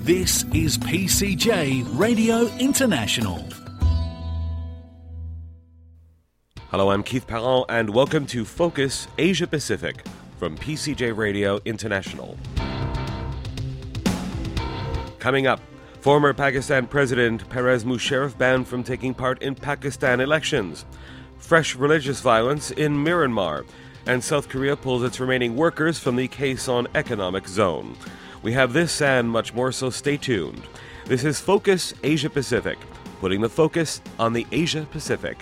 This is PCJ Radio International. Hello, I'm Keith Parent, and welcome to Focus Asia Pacific from PCJ Radio International. Coming up, former Pakistan President Pervez Musharraf banned from taking part in Pakistan elections, fresh religious violence in Myanmar, and South Korea pulls its remaining workers from the Quezon Economic Zone. We have this and much more, so stay tuned. This is Focus Asia Pacific, putting the focus on the Asia Pacific.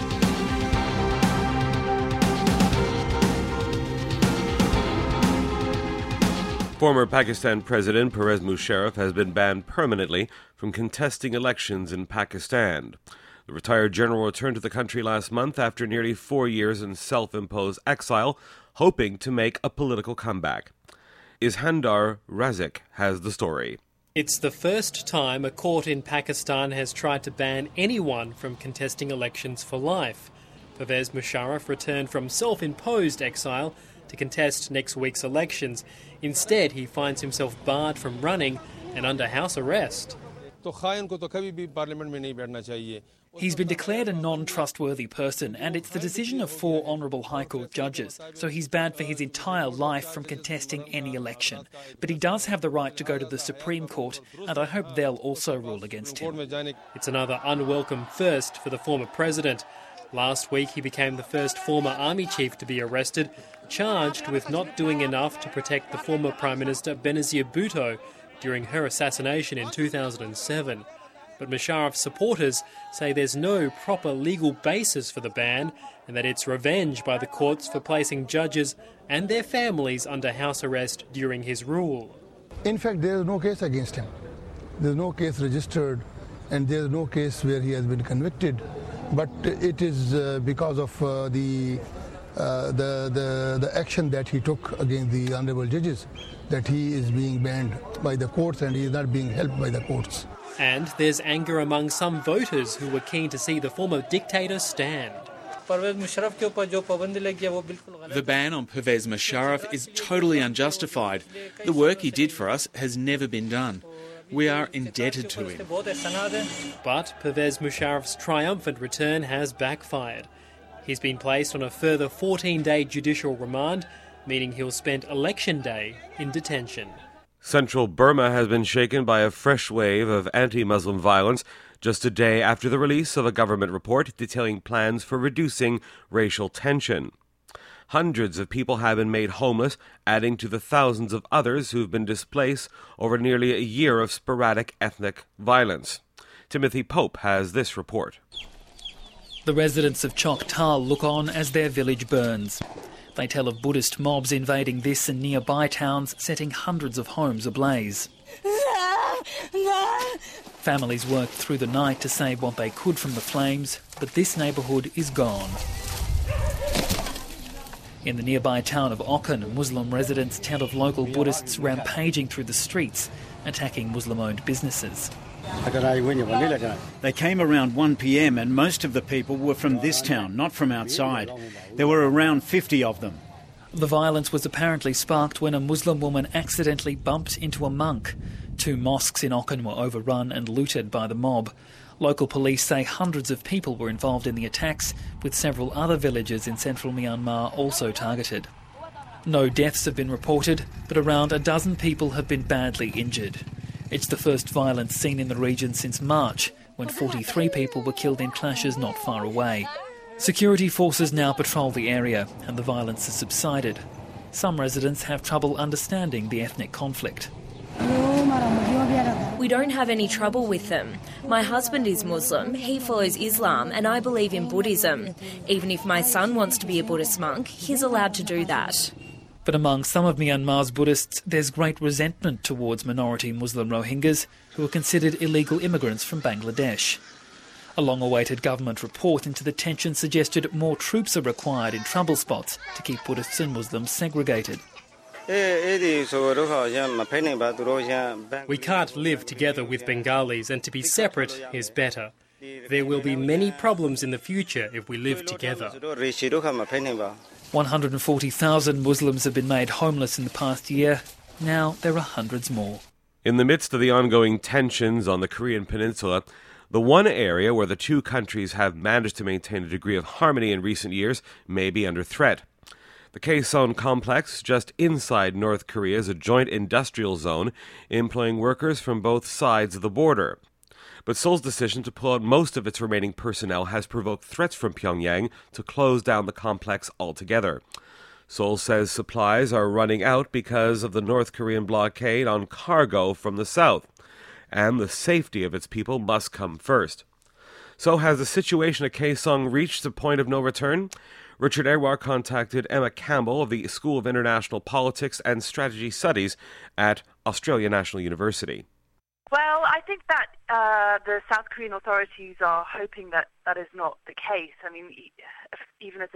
Former Pakistan President Pervez Musharraf has been banned permanently from contesting elections in Pakistan. The retired general returned to the country last month after nearly 4 years in self-imposed exile, hoping to make a political comeback. Iskandar Razik has the story. It's the first time a court in Pakistan has tried to ban anyone from contesting elections for life. Pervez Musharraf returned from self-imposed exile to contest next week's elections. Instead, he finds himself barred from running and under house arrest. He's been declared a non-trustworthy person, and it's the decision of 4 Honourable High Court judges, so he's banned for his entire life from contesting any election. But he does have the right to go to the Supreme Court, and I hope they'll also rule against him. It's another unwelcome first for the former president. Last week, he became the first former army chief to be arrested, charged with not doing enough to protect the former Prime Minister Benazir Bhutto during her assassination in 2007. But Musharraf's supporters say there's no proper legal basis for the ban and that it's revenge by the courts for placing judges and their families under house arrest during his rule. In fact, there is no case against him. There's no case registered and there's no case where he has been convicted. But it is because of the action that he took against the honourable judges that he is being banned by the courts and he is not being helped by the courts. And there's anger among some voters who were keen to see the former dictator stand. The ban on Pervez Musharraf is totally unjustified. The work he did for us has never been done. We are indebted to him. But Pervez Musharraf's triumphant return has backfired. He's been placed on a further 14-day judicial remand, meaning he'll spend Election Day in detention. Central Burma has been shaken by a fresh wave of anti-Muslim violence just a day after the release of a government report detailing plans for reducing racial tension. Hundreds of people have been made homeless, adding to the thousands of others who've been displaced over nearly a year of sporadic ethnic violence. Timothy Pope has this report. The residents of Chok Tal look on as their village burns. They tell of Buddhist mobs invading this and nearby towns, setting hundreds of homes ablaze. Families worked through the night to save what they could from the flames, but this neighbourhood is gone. In the nearby town of Okan, Muslim residents tell of local Buddhists rampaging through the streets, attacking Muslim-owned businesses. They came around 1 p.m. and most of the people were from this town, not from outside. There were around 50 of them. The violence was apparently sparked when a Muslim woman accidentally bumped into a monk. 2 mosques in Okan were overrun and looted by the mob. Local police say hundreds of people were involved in the attacks, with several other villages in central Myanmar also targeted. No deaths have been reported, but around a dozen people have been badly injured. It's the first violence seen in the region since March, when 43 people were killed in clashes not far away. Security forces now patrol the area, and the violence has subsided. Some residents have trouble understanding the ethnic conflict. We don't have any trouble with them. My husband is Muslim, he follows Islam, and I believe in Buddhism. Even if my son wants to be a Buddhist monk, he's allowed to do that. But among some of Myanmar's Buddhists, there's great resentment towards minority Muslim Rohingyas, who are considered illegal immigrants from Bangladesh. A long-awaited government report into the tension suggested more troops are required in trouble spots to keep Buddhists and Muslims segregated. We can't live together with Bengalis, and to be separate is better. There will be many problems in the future if we live together. 140,000 Muslims have been made homeless in the past year. Now there are hundreds more. In the midst of the ongoing tensions on the Korean peninsula, the one area where the two countries have managed to maintain a degree of harmony in recent years may be under threat. The Kaesong complex, just inside North Korea, is a joint industrial zone employing workers from both sides of the border. But Seoul's decision to pull out most of its remaining personnel has provoked threats from Pyongyang to close down the complex altogether. Seoul says supplies are running out because of the North Korean blockade on cargo from the south, and the safety of its people must come first. So has the situation at Kaesong reached a point of no return? Richard Edward contacted Emma Campbell of the School of International Politics and Strategy Studies at Australia National University. Well, I think that the South Korean authorities are hoping that that is not the case. I mean, even as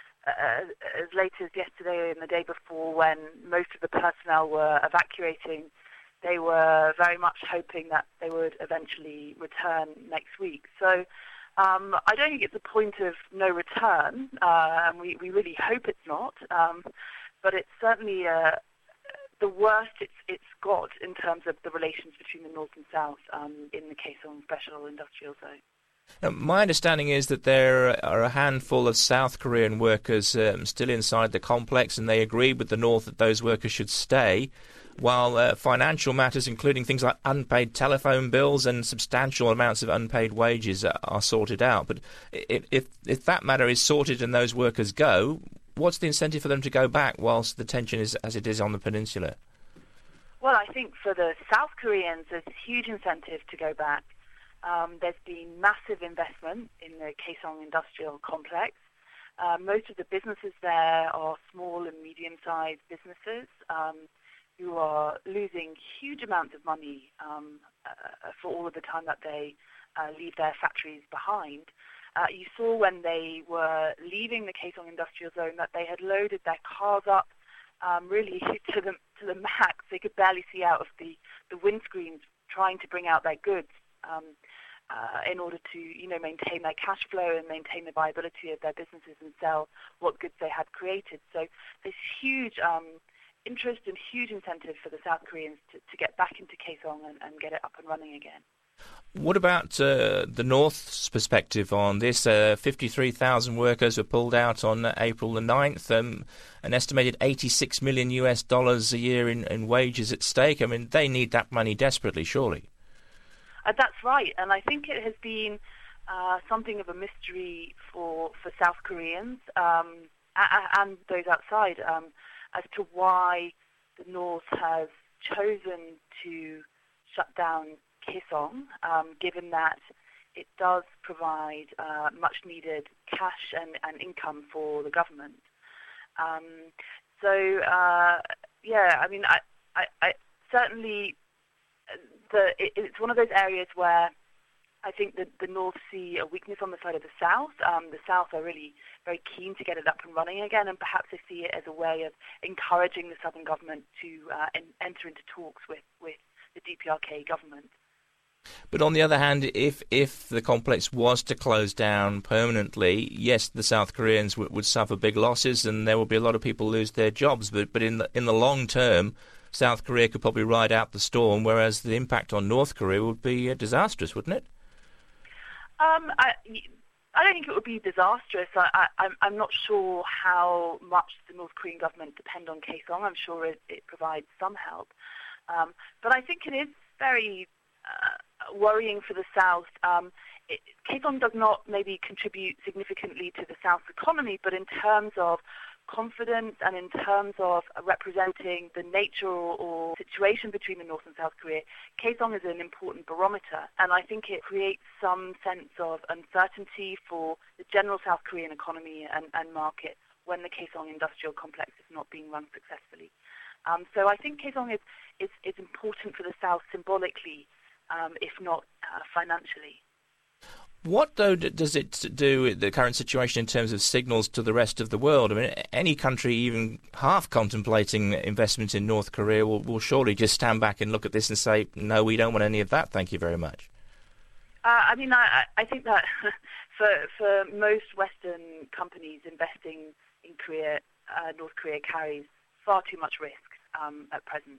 late as yesterday and the day before, when most of the personnel were evacuating, they were very much hoping that they would eventually return next week. So I don't think it's a point of no return, and we really hope it's not, but it's certainly the worst it's got in terms of the relations between the North and South in the Kaesong Special Industrial Zone. Now, my understanding is that there are a handful of South Korean workers still inside the complex, and they agreed with the North that those workers should stay, while financial matters, including things like unpaid telephone bills and substantial amounts of unpaid wages, are sorted out. But if that matter is sorted and those workers go, what's the incentive for them to go back whilst the tension is as it is on the peninsula? Well, I think for the South Koreans, there's huge incentive to go back. There's been massive investment in the Kaesong Industrial Complex. Most of the businesses there are small and medium-sized businesses who are losing huge amounts of money for all of the time that they leave their factories behind. You saw when they were leaving the Kaesong Industrial Zone that they had loaded their cars up really to the max. They could barely see out of the windscreens trying to bring out their goods in order to maintain their cash flow and maintain the viability of their businesses and sell what goods they had created. So there's huge interest and huge incentive for the South Koreans to get back into Kaesong and get it up and running again. What about the North's perspective on this? 53,000 workers were pulled out on April the 9th, an estimated $86 million a year in wages at stake. I mean, they need that money desperately, surely. That's right, and I think it has been something of a mystery for South Koreans and those outside as to why the North has chosen to shut down Kaesong, given that it does provide much-needed cash and income for the government. I mean, I certainly... it's one of those areas where I think that the North see a weakness on the side of the South. The South are really very keen to get it up and running again, and perhaps they see it as a way of encouraging the Southern government to enter into talks with the DPRK government. But on the other hand, if the complex was to close down permanently, yes, the South Koreans would suffer big losses, and there would be a lot of people lose their jobs. But in the long term, South Korea could probably ride out the storm, whereas the impact on North Korea would be disastrous, wouldn't it? I don't think it would be disastrous. I'm not sure how much the North Korean government depend on Kaesong. I'm sure it provides some help. But I think it is very worrying for the South. Kaesong does not maybe contribute significantly to the South's economy, but in terms of confidence and in terms of representing the nature or situation between the North and South Korea, Kaesong is an important barometer, and I think it creates some sense of uncertainty for the general South Korean economy and market when the Kaesong industrial complex is not being run successfully. So I think Kaesong is important for the South symbolically, if not financially. What, though, does it do with the current situation in terms of signals to the rest of the world? I mean, any country even half contemplating investment in North Korea will surely just stand back and look at this and say, no, we don't want any of that, thank you very much. I think that for most Western companies investing in Korea, North Korea carries far too much risk at present.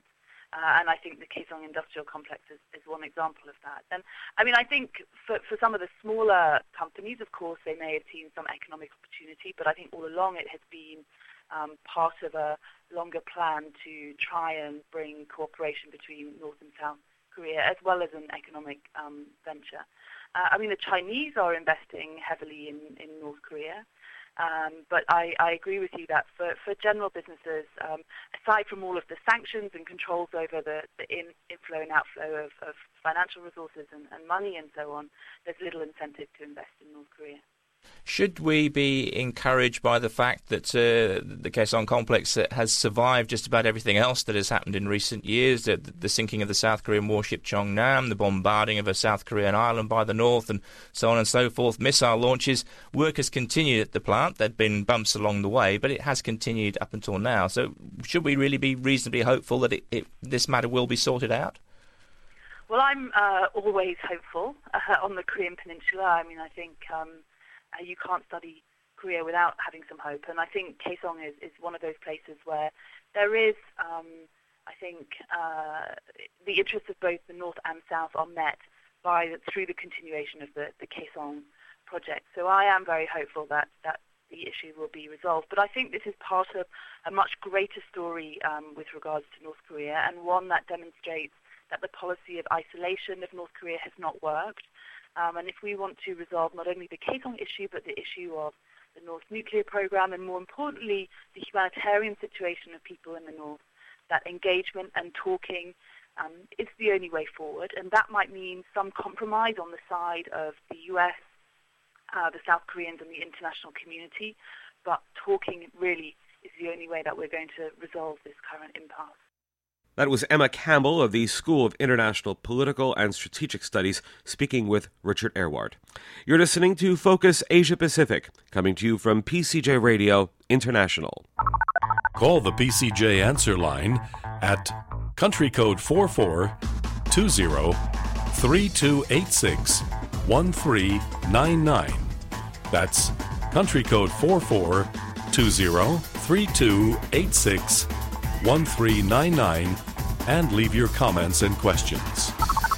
And I think the Kaesong Industrial Complex is one example of that. And I mean, I think for some of the smaller companies, of course, they may have seen some economic opportunity, but I think all along it has been part of a longer plan to try and bring cooperation between North and South Korea, as well as an economic venture. I mean, the Chinese are investing heavily in North Korea. But I agree with you that for general businesses, aside from all of the sanctions and controls over the inflow and outflow of financial resources and money and so on, there's little incentive to invest in North Korea. Should we be encouraged by the fact that the Kaesong complex has survived just about everything else that has happened in recent years, the sinking of the South Korean warship Cheongnam, the bombarding of a South Korean island by the North, and so on and so forth, missile launches? Work has continued at the plant. There have been bumps along the way, but it has continued up until now. So should we really be reasonably hopeful that this matter will be sorted out? Well, I'm always hopeful on the Korean Peninsula. I mean, I think you can't study Korea without having some hope. And I think Kaesong is one of those places where there is, I think, the interests of both the North and South are met through the continuation of the Kaesong project. So I am very hopeful that the issue will be resolved. But I think this is part of a much greater story with regards to North Korea, and one that demonstrates that the policy of isolation of North Korea has not worked. And if we want to resolve not only the Kaesong issue, but the issue of the North nuclear program, and more importantly, the humanitarian situation of people in the North, that engagement and talking is the only way forward. And that might mean some compromise on the side of the US, the South Koreans, and the international community. But talking really is the only way that we're going to resolve this current impasse. That was Emma Campbell of the School of International Political and Strategic Studies speaking with Richard Airward. You're listening to Focus Asia Pacific, coming to you from PCJ Radio International. Call the PCJ answer line at country code 4420-3286-1399. That's country code 4420-3286-1399, and leave your comments and questions.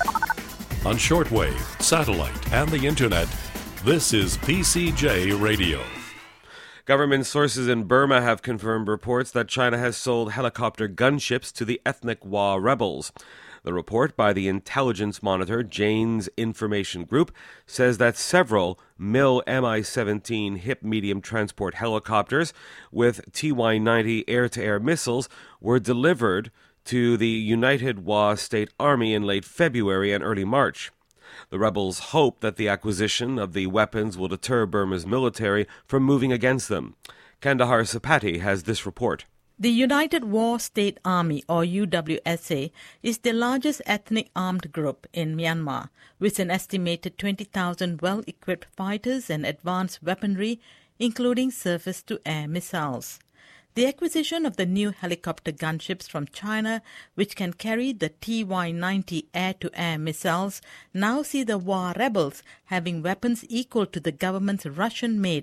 On shortwave, satellite, and the internet, this is PCJ Radio. Government sources in Burma have confirmed reports that China has sold helicopter gunships to the ethnic Wa rebels. The report by the intelligence monitor Jane's Information Group says that several MiL Mi-17 HIP medium transport helicopters with TY-90 air-to-air missiles were delivered to the United Wa State Army in late February and early March. The rebels hope that the acquisition of the weapons will deter Burma's military from moving against them. Kandahar Sapati has this report. The United Wa State Army, or UWSA, is the largest ethnic armed group in Myanmar, with an estimated 20,000 well-equipped fighters and advanced weaponry, including surface-to-air missiles. The acquisition of the new helicopter gunships from China, which can carry the TY-90 air-to-air missiles, now see the Wa rebels having weapons equal to the government's Russian-made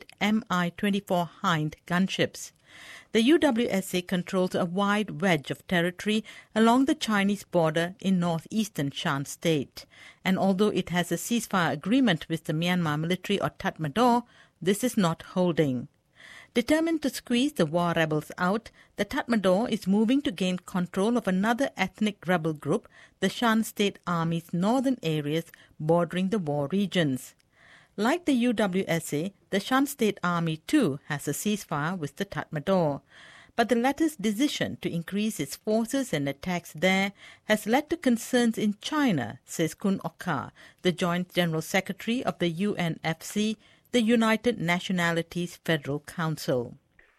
Mi-24 Hind gunships. The UWSA controls a wide wedge of territory along the Chinese border in northeastern Shan State. And although it has a ceasefire agreement with the Myanmar military or Tatmadaw, this is not holding. Determined to squeeze the Wa rebels out, the Tatmadaw is moving to gain control of another ethnic rebel group, the Shan State Army's northern areas bordering the war regions. Like the UWSA, the Shan State Army too has a ceasefire with the Tatmadaw. But the latter's decision to increase its forces and attacks there has led to concerns in China, says Kun Oka, the Joint General Secretary of the UNFC, the United Nationalities Federal Council.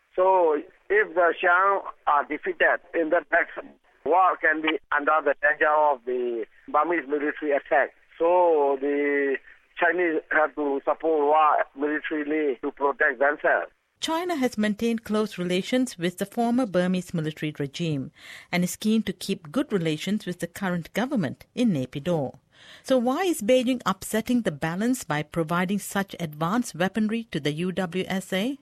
So if the Shan are defeated in the next war, can be under the danger of the Burmese military attack. So the Chinese have to support war militarily to protect themselves. China has maintained close relations with the former Burmese military regime and is keen to keep good relations with the current government in Naypyidaw. So why is Beijing upsetting the balance by providing such advanced weaponry to the UWSA?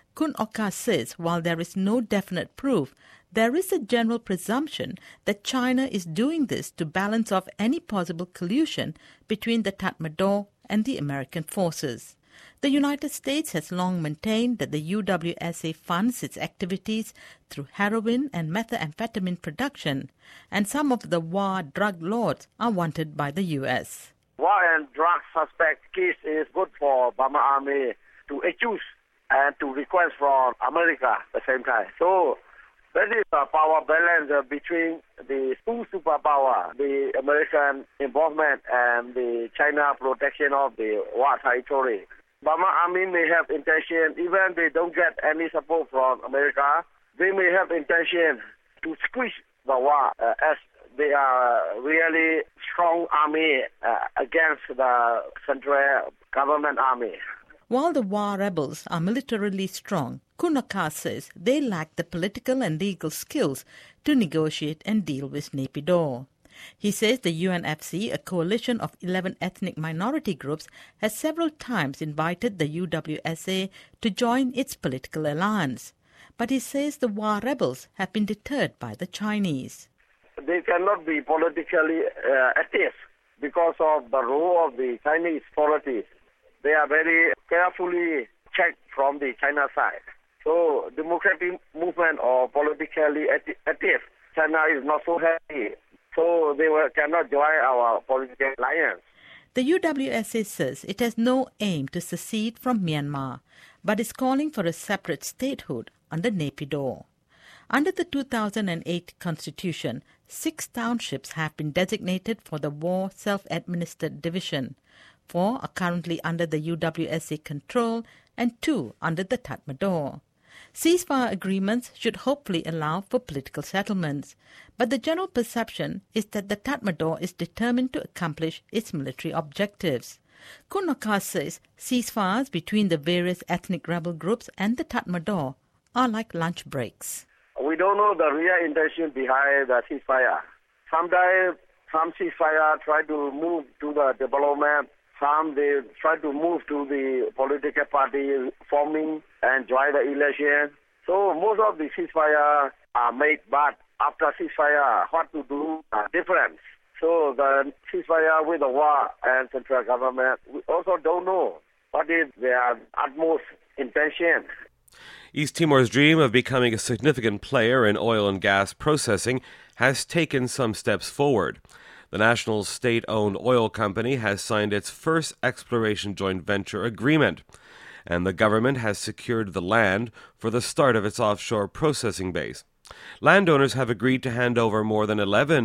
Kun Oka says while there is no definite proof, there is a general presumption that China is doing this to balance off any possible collusion between the Tatmadaw and the American forces. The United States has long maintained that the UWSA funds its activities through heroin and methamphetamine production, and some of the war drug lords are wanted by the U.S. War and drug suspect case is good for Burma Army to accuse and to request from America at the same time. So that is a power balance between the two superpowers, the American involvement and the China protection of the war territory. Burma Army may have intention, even they don't get any support from America, they may have intention to squeeze the war as they are really strong army against the central government army. While the war rebels are militarily strong, Kun Oka says they lack the political and legal skills to negotiate and deal with Naypyidaw. He says the UNFC, a coalition of 11 ethnic minority groups, has several times invited the UWSA to join its political alliance. But he says the war rebels have been deterred by the Chinese. They cannot be politically active because of the role of the Chinese authorities. They are very carefully checked from the China side. So democratic movement or politically active, China is not so happy. So they cannot join our political alliance. The UWSA says it has no aim to secede from Myanmar, but is calling for a separate statehood under Naypyidaw. Under the 2008 Constitution, 6 townships have been designated for the War Self-Administered Division. 4 are currently under the UWSA control and 2 under the Tatmadaw. Ceasefire agreements should hopefully allow for political settlements, but the general perception is that the Tatmadaw is determined to accomplish its military objectives. Kun Oka says ceasefires between the various ethnic rebel groups and the Tatmadaw are like lunch breaks. We don't know the real intention behind the ceasefire. Sometimes some ceasefire try to move to the development. Some they try to move to the political party forming and join the election. So most of the ceasefire are made, but after ceasefire, what to do are different. So the ceasefire with the war and central government, we also don't know what is their utmost intention. East Timor's dream of becoming a significant player in oil and gas processing has taken some steps forward. The national state-owned oil company has signed its first exploration joint venture agreement, and the government has secured the land for the start of its offshore processing base. Landowners have agreed to hand over more than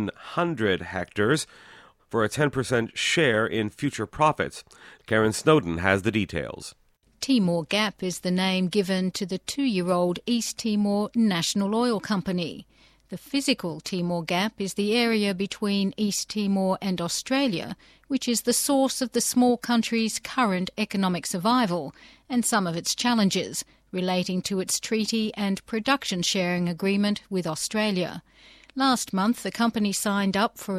1,100 hectares for a 10% share in future profits. Karen Snowden has the details. Timor Gap is the name given to the 2-year-old East Timor National Oil Company. The physical Timor Gap is the area between East Timor and Australia, which is the source of the small country's current economic survival and some of its challenges relating to its treaty and production sharing agreement with Australia. Last month, the company signed up for a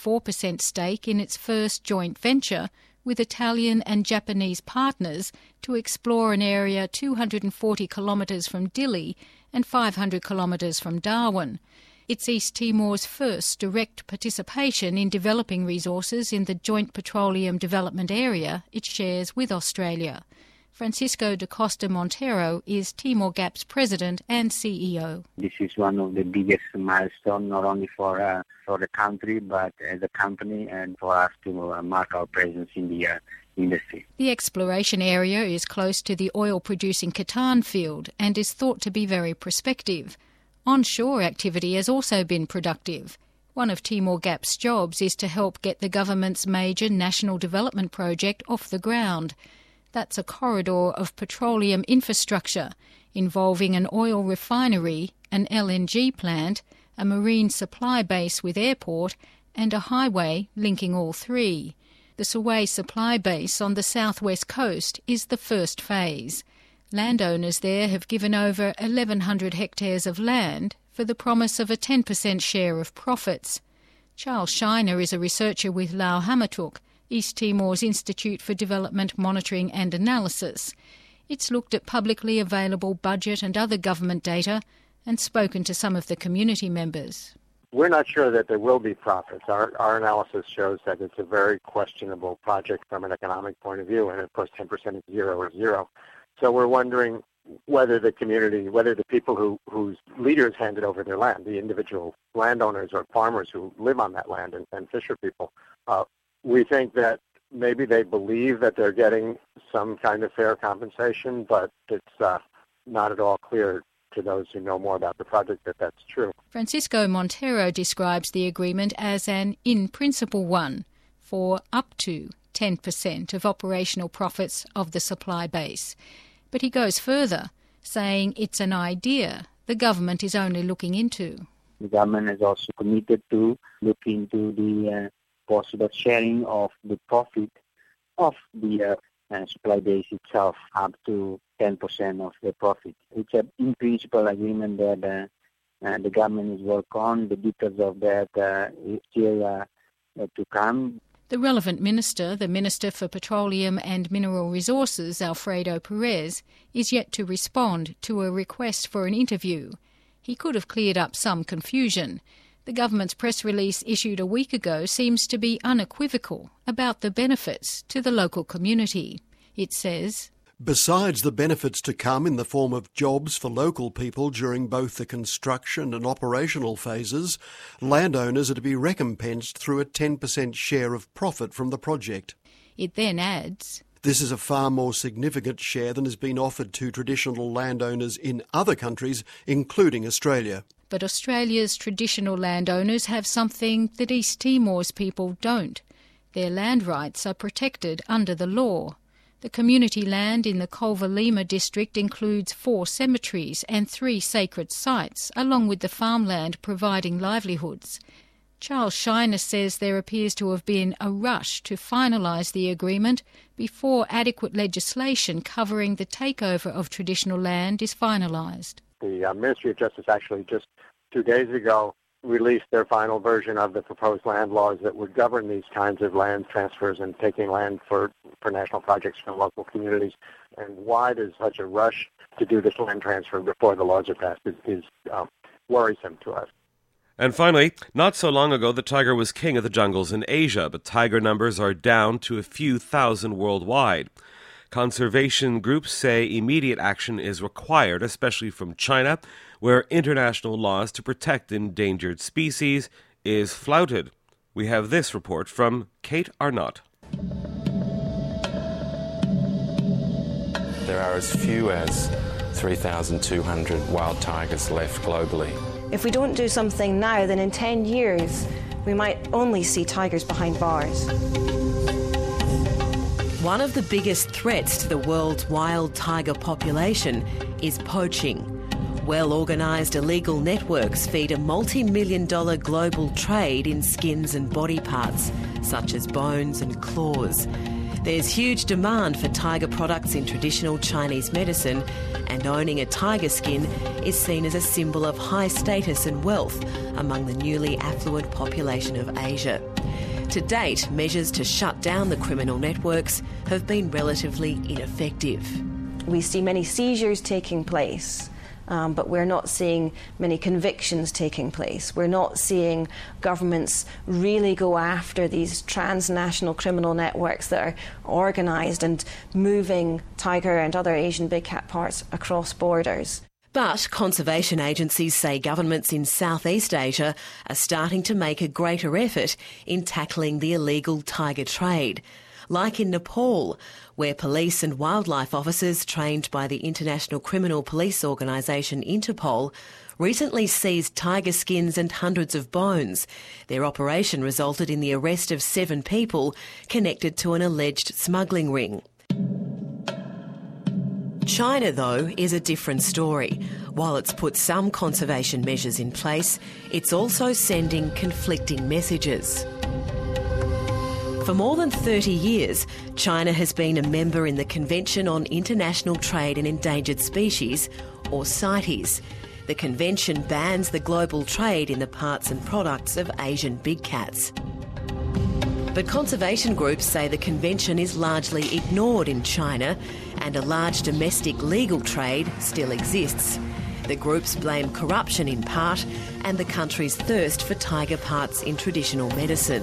24% stake in its first joint venture with Italian and Japanese partners to explore an area 240 kilometres from Dili and 500 kilometres from Darwin. It's East Timor's first direct participation in developing resources in the joint petroleum development area it shares with Australia. Francisco da Costa Montero is Timor Gap's president and CEO. This is one of the biggest milestones, not only for the country, but as a company and for us to mark our presence in the industry. The exploration area is close to the oil-producing Catan field and is thought to be very prospective. Onshore activity has also been productive. One of Timor Gap's jobs is to help get the government's major national development project off the ground. That's a corridor of petroleum infrastructure involving an oil refinery, an LNG plant, a marine supply base with airport, and a highway linking all three. The Sawai supply base on the southwest coast is the first phase. Landowners there have given over 1,100 hectares of land for the promise of a 10% share of profits. Charles Shiner is a researcher with Lau Hamatuk, East Timor's Institute for Development Monitoring and Analysis. It's looked at publicly available budget and other government data and spoken to some of the community members. We're not sure that there will be profits. Our analysis shows that it's a very questionable project from an economic point of view, and of course 10% of zero is zero. So we're wondering whether the community, whether the people whose leaders handed over their land, the individual landowners or farmers who live on that land and fisher people, we think that maybe they believe that they're getting some kind of fair compensation, but it's not at all clear to those who know more about the project that that's true. Francisco Montero describes the agreement as an in-principle one for up to 10% of operational profits of the supply base. But he goes further, saying it's an idea the government is only looking into. The government is also committed to look into the possible sharing of the profit of the supply base itself, up to 10% of the profit. It's an in-principle agreement that the government is working on. The details of that is still to come. The relevant minister, the Minister for Petroleum and Mineral Resources, Alfredo Perez, is yet to respond to a request for an interview. He could have cleared up some confusion. The government's press release issued a week ago seems to be unequivocal about the benefits to the local community. It says, besides the benefits to come in the form of jobs for local people during both the construction and operational phases, landowners are to be recompensed through a 10% share of profit from the project. It then adds, this is a far more significant share than has been offered to traditional landowners in other countries, including Australia. But Australia's traditional landowners have something that East Timor's people don't. Their land rights are protected under the law. The community land in the Culver-Lima district includes 4 cemeteries and 3 sacred sites, along with the farmland providing livelihoods. Charles Shiner says there appears to have been a rush to finalise the agreement before adequate legislation covering the takeover of traditional land is finalised. The Ministry of Justice actually just 2 days ago released their final version of the proposed land laws that would govern these kinds of land transfers and taking land for national projects from local communities. And why there's such a rush to do this land transfer before the laws are passed is worrisome to us. And finally, not so long ago, the tiger was king of the jungles in Asia, but tiger numbers are down to a few thousand worldwide. Conservation groups say immediate action is required, especially from China, where international laws to protect endangered species is flouted. We have this report from Kate Arnott. There are as few as 3,200 wild tigers left globally. If we don't do something now, then in 10 years, we might only see tigers behind bars. One of the biggest threats to the world's wild tiger population is poaching. Well-organised illegal networks feed a multi-million-dollar global trade in skins and body parts, such as bones and claws. There's huge demand for tiger products in traditional Chinese medicine, and owning a tiger skin is seen as a symbol of high status and wealth among the newly affluent population of Asia. To date, measures to shut down the criminal networks have been relatively ineffective. We see many seizures taking place, but we're not seeing many convictions taking place. We're not seeing governments really go after these transnational criminal networks that are organised and moving tiger and other Asian big cat parts across borders. But conservation agencies say governments in Southeast Asia are starting to make a greater effort in tackling the illegal tiger trade, like in Nepal, where police and wildlife officers trained by the International Criminal Police Organisation Interpol recently seized tiger skins and hundreds of bones. Their operation resulted in the arrest of 7 people connected to an alleged smuggling ring. China, though, is a different story. While it's put some conservation measures in place, it's also sending conflicting messages. For more than 30 years, China has been a member in the Convention on International Trade in Endangered Species, or CITES. The convention bans the global trade in the parts and products of Asian big cats. But But conservation groups say the convention is largely ignored in China and a large domestic legal trade still exists. The groups blame corruption in part and the country's thirst for tiger parts in traditional medicine.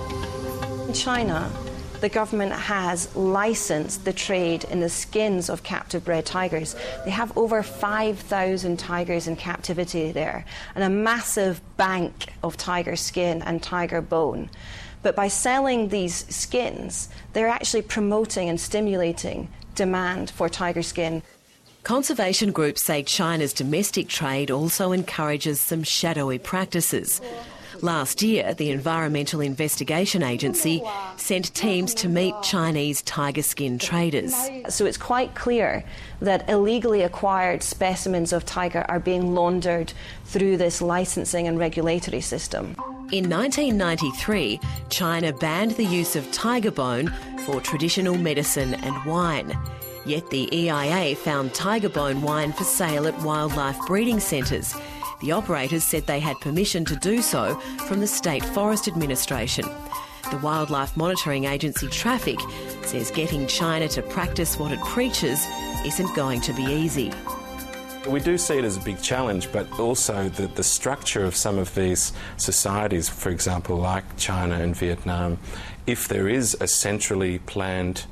In China, the government has licensed the trade in the skins of captive bred tigers. They have over 5,000 tigers in captivity there and a massive bank of tiger skin and tiger bone. But by selling these skins, they're actually promoting and stimulating demand for tiger skin. Conservation groups say China's domestic trade also encourages some shadowy practices. Last year, the Environmental Investigation Agency sent teams to meet Chinese tiger skin traders. So it's quite clear that illegally acquired specimens of tiger are being laundered through this licensing and regulatory system. In 1993, China banned the use of tiger bone for traditional medicine and wine. Yet the EIA found tiger bone wine for sale at wildlife breeding centres. The operators said they had permission to do so from the State Forest Administration. The Wildlife Monitoring Agency Traffic says getting China to practice what it preaches isn't going to be easy. We do see it as a big challenge, but also the structure of some of these societies, for example, like China and Vietnam, if there is a centrally planned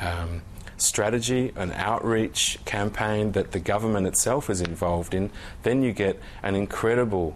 strategy, an outreach campaign that the government itself is involved in, then you get an incredible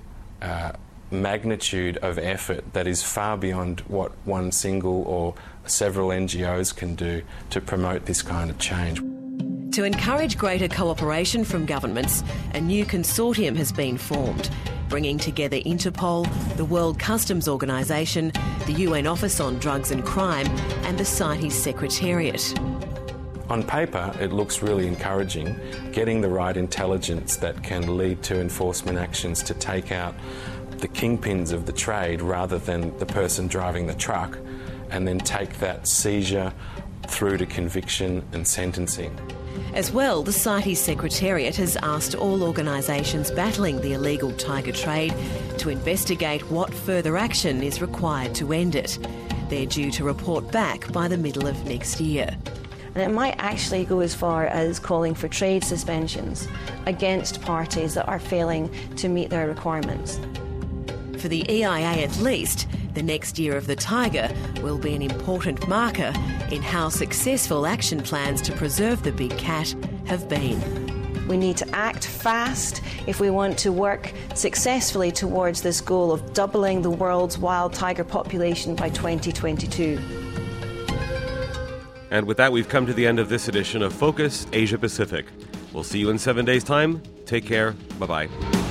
magnitude of effort that is far beyond what one single or several NGOs can do to promote this kind of change. To encourage greater cooperation from governments, a new consortium has been formed, bringing together Interpol, the World Customs Organisation, the UN Office on Drugs and Crime and the CITES Secretariat. On paper, it looks really encouraging, getting the right intelligence that can lead to enforcement actions to take out the kingpins of the trade rather than the person driving the truck, and then take that seizure through to conviction and sentencing. As well, the CITES Secretariat has asked all organisations battling the illegal tiger trade to investigate what further action is required to end it. They're due to report back by the middle of next year. And it might actually go as far as calling for trade suspensions against parties that are failing to meet their requirements. For the EIA at least, the next year of the tiger will be an important marker in how successful action plans to preserve the big cat have been. We need to act fast if we want to work successfully towards this goal of doubling the world's wild tiger population by 2022. And with that, we've come to the end of this edition of Focus Asia Pacific. We'll see you in 7 days' time. Take care. Bye-bye.